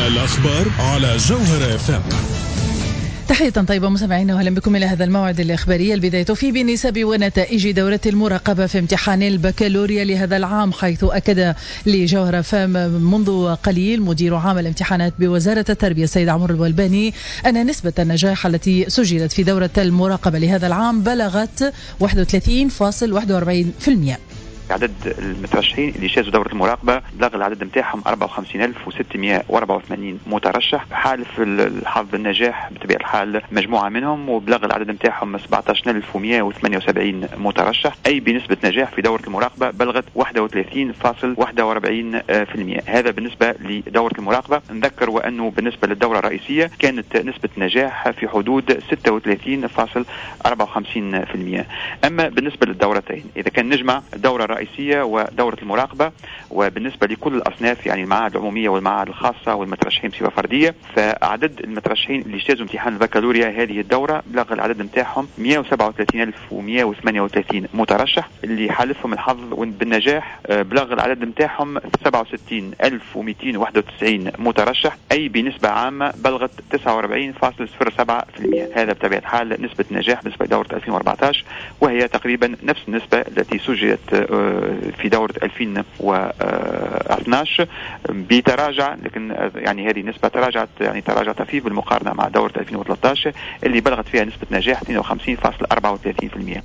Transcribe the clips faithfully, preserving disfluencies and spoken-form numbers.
الأخبار على جوهر اف ام. تحية طيبة مستمعينا وأهلا بكم إلى هذا الموعد الإخباري. البداية فيه بنسب ونتائج دورة المراقبة في امتحان البكالوريا لهذا العام، حيث أكد لجوهر اف ام منذ قليل مدير عام الامتحانات بوزارة التربية السيد عمرو البلباني أن نسبة النجاح التي سجلت في دورة المراقبة لهذا العام بلغت واحد وثلاثين فاصلة واحد وأربعين بالمئة. عدد المترشحين اللي شازوا دورة المراقبة بلغ العدد نتاعهم أربعة وخمسين ألف وستمائة وأربعة وثمانين مترشح. حالف الحظ النجاح بطبيعة الحال مجموعة منهم، وبلغ العدد نتاعهم سبعة عشر ألف ومائة وثمانية وسبعين مترشح، أي بنسبة نجاح في دورة المراقبة بلغت واحد وثلاثين فاصلة واحد وأربعين بالمئة. هذا بالنسبة لدورة المراقبة. نذكر وأنه بالنسبة للدورة الرئيسية كانت نسبة نجاح في حدود ستة وثلاثين فاصلة أربعة وخمسين بالمئة. أما بالنسبة للدورتين، إذا كان نجمع الدورة الرئيسية ودورة المراقبة، وبالنسبة لكل الأصناف يعني المعاهد العمومية والمعاهد الخاصة والمترشحين بصفة فردية، فعدد المترشحين اللي اجتازوا امتحان البكالوريا هذه الدورة بلغ العدد نتاعهم مائة وسبعة وثلاثين ألف ومائة وثمانية وثلاثين مترشح. اللي حالفهم الحظ بالنجاح بلغ العدد نتاعهم سبعة وستين ألف ومئتين وواحد وتسعين مترشح، أي بنسبة عامة بلغت تسعة وأربعين فاصلة صفر سبعة بالمئة. هذا بطبيعة الحال نسبة نجاح بالنسبة لدورة ألفين وأربعة عشر، وهي تقريبا نفس النسبة التي سجلت في دورة ألفين واثني عشر بتراجع، لكن يعني هذه النسبة تراجعت يعني تراجع طفيف بالمقارنة مع دورة ألفين وثلاثة عشر اللي بلغت فيها نسبة نجاح اثنين وخمسين فاصلة أربعة وثلاثين بالمئة.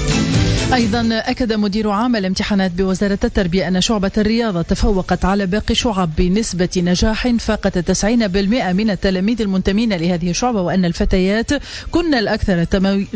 أيضا أكد مدير عام الامتحانات بوزارة التربية أن شعبة الرياضة تفوقت على باقي الشعب بنسبة نجاح فاقت تسعين بالمئة من التلاميذ المنتمين لهذه الشعبة، وأن الفتيات كن الأكثر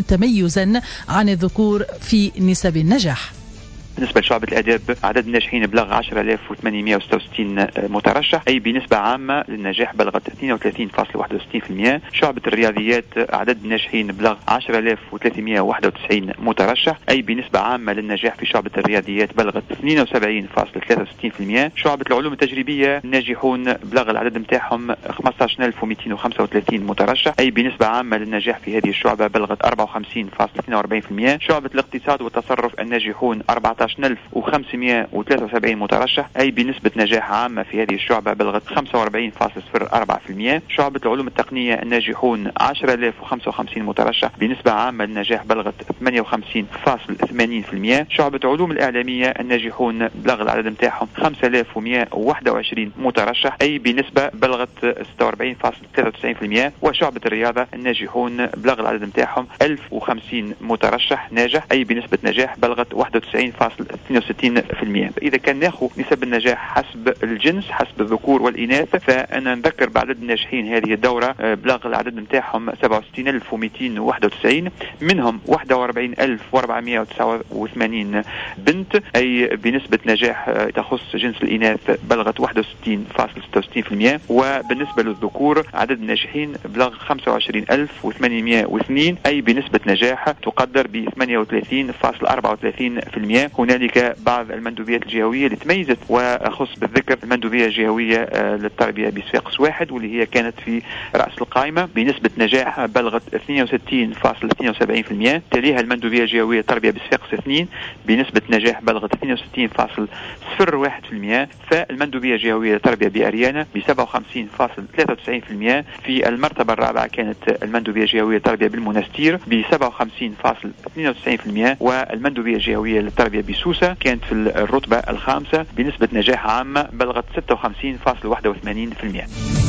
تميزا عن الذكور في نسب النجاح. بالنسبة لشعبة الآداب عدد الناجحين بلغ عشرة آلاف وثمانمائة وستة وستين مترشح، أي بنسبة عامة للنجاح بلغت اثنين وثلاثين فاصلة واحد وستين بالمئة. شعبة الرياضيات عدد الناجحين بلغ عشرة آلاف وثلاثمائة وواحد وتسعين مترشح، أي بنسبة عامة للنجاح في شعبة الرياضيات بلغت اثنين وسبعين فاصلة ثلاثة وستين بالمئة. شعبة العلوم التجريبية الناجحون بلغ العدد نتاعهم خمسة عشر ألف ومئتين وخمسة وثلاثين مترشح، أي بنسبة عامة للنجاح في هذه الشعبة بلغت أربعة وخمسين فاصلة اثنين وأربعين بالمئة. شعبة الاقتصاد والتصرف الناجحون أربعة عشر ألف وخمسمائة وثلاثة وسبعين مترشح، أي بنسبة نجاح عامة في هذه الشعبة بلغت خمسة وأربعين فاصلة صفر أربعة بالمئة. شعبة العلوم التقنية الناجحون عشرة آلاف وخمسة وخمسين مترشح، بنسبة عامة للنجاح بلغت ثمانية وخمسين فاصلة ثمانين بالمئة. شعبة علوم الإعلامية الناجحون بلغ العدد نتاعهم خمسة آلاف ومائة وواحد وعشرين مترشح، أي بنسبة بلغت ستة وأربعين فاصلة ثلاثة وتسعين بالمئة. وشعبة الرياضة الناجحون بلغ العدد نتاعهم ألف وخمسين مترشح ناجح، أي بنسبة نجاح بلغت واحد وتسعين فاصلة اثنين وستين بالمئة. إذا كان ناخذ نسب النجاح حسب الجنس حسب الذكور والإناث، فأنا نذكر بعدد الناجحين هذه الدورة بلغ العدد نتاعهم سبعة وستين ألف ومئتين وواحد وتسعين، منهم واحد وأربعين ألف وأربعمائة وتسعة وثمانين بنت، أي بنسبة نجاح تخص جنس الإناث بلغت واحد وستين فاصلة ستة وستين بالمئة. وبالنسبة للذكور عدد الناجحين بلغ خمسة وعشرين ألف وثمانمائة واثنين، أي بنسبة نجاح تقدر ب ثمانية وثلاثين فاصلة أربعة وثلاثين بالمئة. هنالك بعض المندوبيات الجهوية اللي تميزت، وأخص بالذكر المندوبية الجهوية للتربية بصفاقس واحد واللي هي كانت في رأس القائمة بنسبة نجاح بلغت اثنين وستين فاصلة اثنين وسبعين بالمئة. تليها المندوبية الجهوية للتربية بصفاقس اثنين بنسبة نجاح بلغت اثنين وستين فاصلة صفر واحد بالمئة. فالمندوبية الجهوية للتربية بأريانا ب سبعة وخمسين فاصلة ثلاثة وتسعين بالمئة. في المرتبة الرابعة كانت المندوبية الجهوية للتربية بالمنستير ب سبعة وخمسين فاصلة اثنين وتسعين بالمئة. والمندوبية الجهوية للتربية بسوسة كانت في الرتبة الخامسة بنسبة نجاح عامة بلغت ستة وخمسين فاصلة واحد وثمانين بالمئة.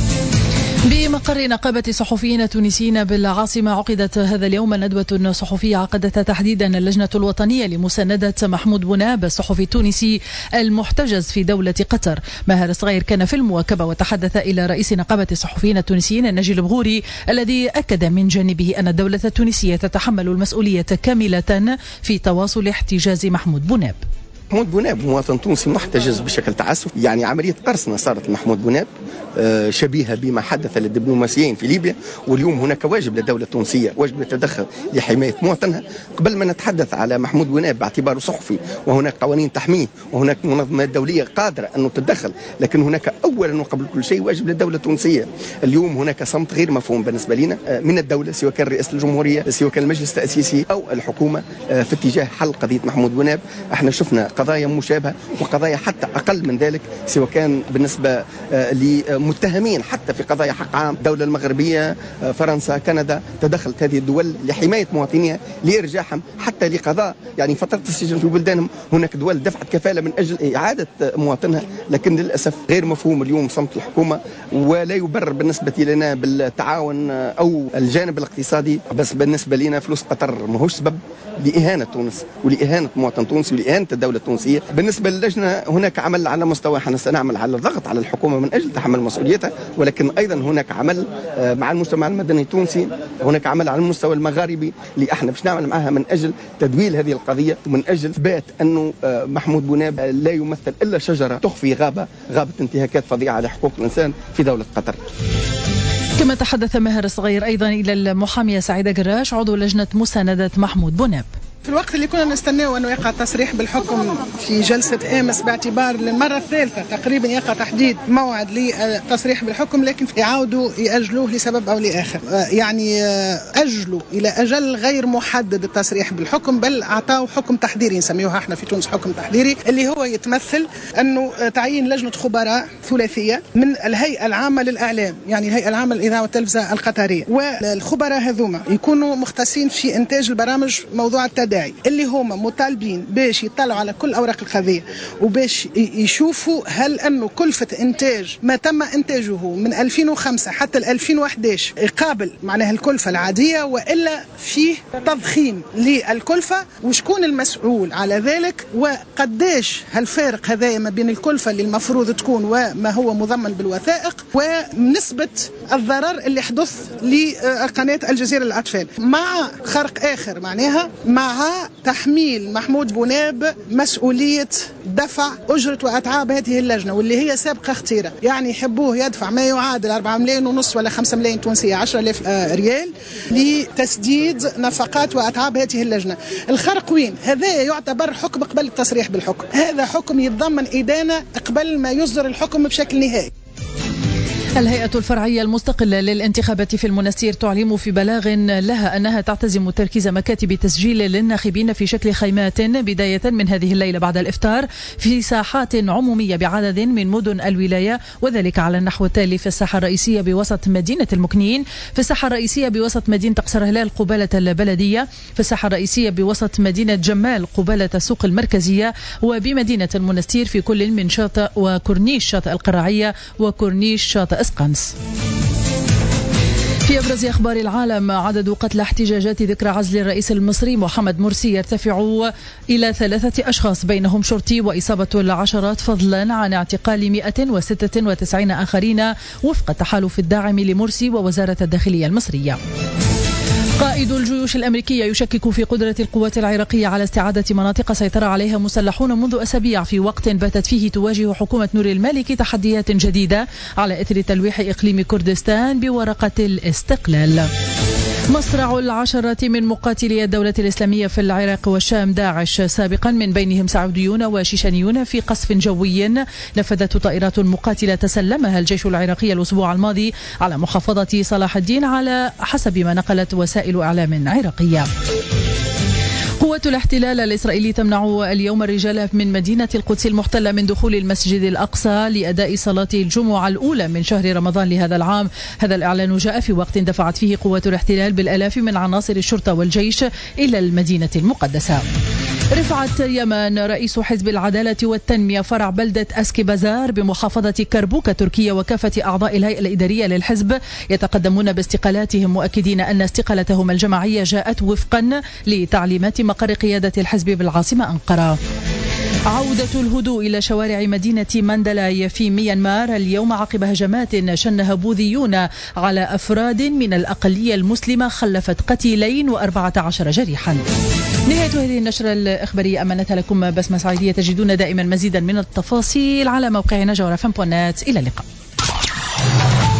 بمقر نقابة صحفيين التونسيين بالعاصمة عقدت هذا اليوم ندوة صحفية عقدتها تحديدا اللجنة الوطنية لمساندة محمود بوناب الصحفي التونسي المحتجز في دولة قطر. ماهر الصغير كان في المواكبة وتحدث إلى رئيس نقابة الصحفيين التونسيين الناجي البغوري، الذي أكد من جانبه أن الدولة التونسية تتحمل المسؤولية كاملة في تواصل احتجاز محمود بوناب. محمود بوناب مواطن تونسي محتجز بشكل تعسف، يعني عملية قرصنة صارت لمحمود بوناب شبيهة بما حدث للدبلوماسيين في ليبيا. واليوم هناك واجب للدولة التونسية، واجب التدخل لحماية مواطنها. قبل ما نتحدث على محمود بوناب باعتباره صحفي وهناك قوانين تحميه وهناك منظمات دولية قادرة أن تتدخل، لكن هناك أولا وقبل كل شيء واجب للدولة التونسية. اليوم هناك صمت غير مفهوم بالنسبة لنا من الدولة، سواء كان رئاسة الجمهورية سواء كان المجلس التأسيسي أو الحكومة، في اتجاه حل قضية محمود بوناب. احنا شفنا قضايا مشابهة وقضايا حتى أقل من ذلك، سواء كان بالنسبة لمتهمين حتى في قضايا حق عام. الدولة المغربية، فرنسا، كندا، تدخلت هذه الدول لحماية مواطنيها، لإرجاعهم حتى لقضاء يعني فترة السجن في بلدانهم. هناك دول دفعت كفالة من أجل إعادة مواطنها، لكن للأسف غير مفهوم اليوم صمت الحكومة، ولا يبرر بالنسبة لنا بالتعاون أو الجانب الاقتصادي. بس بالنسبة لنا فلوس قطر ماهوش سبب لإهانة تونس ولإهانة مواطن تونسي ولإهانة الدولة التونسية. بالنسبة للجنة هناك عمل على مستوى، احنا سنعمل على الضغط على الحكومة من أجل تحمل مسؤوليتها، ولكن أيضا هناك عمل مع المجتمع المدني التونسي، هناك عمل على المستوى المغاربي اللي احنا باش نعمل معها من أجل تدويل هذه القضية، ومن أجل إثبات أنه محمود بوناب لا يمثل إلا شجرة تخفي غابة غابة انتهاكات فظيعة على حقوق الإنسان في دولة قطر. كما تحدث ماهر الصغير أيضا إلى المحامية سعيدة قراش عضو لجنة مساندة محمود بوناب. في الوقت اللي كنا نستناه أنه يقع تصريح بالحكم في جلسة أمس باعتبار للمرة الثالثة تقريبا يقع تحديد موعد للتصريح بالحكم، لكن يعاودوا يأجلوه لسبب أو لآخر. يعني أجلوا إلى أجل غير محدد التصريح بالحكم، بل أعطاه حكم تحضيري نسميوها احنا في تونس حكم تحضيري، اللي هو يتمثل أنه تعيين لجنة خبراء ثلاثية من الهيئة العامة للإعلام، يعني الهيئة العامة للإذاعة والتلفزة القطرية، والخبراء هذوما يكونوا مختصين في إنتاج البرامج موضوع التداعي، اللي هما مطالبين باش يطلعوا على كل أوراق القضية وباش يشوفوا هل أنه كلفة إنتاج ما تم إنتاجه من ألفين وخمسة حتى ألفين وأحد عشر يقابل معناها الكلفة العادية، وإلا فيه تضخيم للكلفة، وشكون المسؤول على ذلك، وقداش هالفارق هذا ما بين الكلفة اللي المفروض تكون وما هو مضمن بالوثائق، ونسبة الضرر اللي حدث لقناة الجزيرة للأطفال، مع خرق آخر معناها مع تحميل محمود بوناب مسؤولية دفع أجرة وأتعاب هذه اللجنة، واللي هي سابقة اختيرة، يعني يحبوه يدفع ما يعادل أربعة ملايين ونص ولا خمسة ملايين تونسية، عشرة آلاف ريال لتسديد نفقات وأتعاب هذه اللجنة. الخرق وين؟ هذا يعتبر حكم قبل التصريح بالحكم، هذا حكم يتضمن إدانة قبل ما يصدر الحكم بشكل نهائي. الهيئة الفرعية المستقلة للانتخابات في المنستير تعلم في بلاغ لها أنها تعتزم تركيز مكاتب تسجيل للناخبين في شكل خيمات بداية من هذه الليلة بعد الإفطار في ساحات عمومية بعدد من مدن الولاية، وذلك على النحو التالي: في الساحة الرئيسية بوسط مدينة المكنين، في الساحة الرئيسية بوسط مدينة قصر هلال قبالة البلدية، في الساحة الرئيسية بوسط مدينة جمال قبالة السوق المركزية، وبمدينة المنستير في كل من شاطئ وكورنيش شاطئ القراعية وكورنيش شاطئ اسقنص. في أبرز أخبار العالم، عدد قتلى احتجاجات ذكرى عزل الرئيس المصري محمد مرسي يرتفع إلى ثلاثة أشخاص بينهم شرطي وإصابة العشرات، فضلا عن اعتقال مئة وستة وتسعين آخرين وفق التحالف الداعم لمرسي ووزارة الداخلية المصرية. قائد الجيوش الأمريكية يشكك في قدرة القوات العراقية على استعادة مناطق سيطر عليها مسلحون منذ أسابيع، في وقت باتت فيه تواجه حكومة نور المالكي تحديات جديدة على إثر تلويح إقليم كردستان بورقة الاستقلال. مصرع العشرات من مقاتلي الدولة الإسلامية في العراق والشام داعش سابقا، من بينهم سعوديون وشيشانيون، في قصف جوي نفذته طائرات مقاتلة تسلمها الجيش العراقي الأسبوع الماضي على محافظة صلاح الدين، على حسب ما نقلت وسائل إعلام عراقية. قوة الاحتلال الإسرائيلي تمنع اليوم الرجال من مدينة القدس المحتلة من دخول المسجد الأقصى لأداء صلاة الجمعة الأولى من شهر رمضان لهذا العام. هذا الإعلان جاء في وقت دفعت فيه قوة الاحتلال بالآلاف من عناصر الشرطة والجيش إلى المدينة المقدسة. رفعت يمن رئيس حزب العدالة والتنمية فرع بلدة أسكي بازار بمحافظة كربوك تركيا وكافة أعضاء الهيئة الإدارية للحزب يتقدمون باستقالاتهم، مؤكدين أن استقالتهم الجماعية جاءت وفقا لتعليمات مقر قيادة الحزب بالعاصمة أنقرة. عودة الهدوء إلى شوارع مدينة ماندلاي في ميانمار اليوم عقب هجمات شنها بوذيون على أفراد من الأقلية المسلمة خلفت قتيلين وأربعة عشر جريحا. نهاية هذه النشرة الإخبارية أمانتها لكم بسمة سعيدية. تجدون دائما مزيدا من التفاصيل على موقعنا جوهر إف إم دوت نت. إلى اللقاء.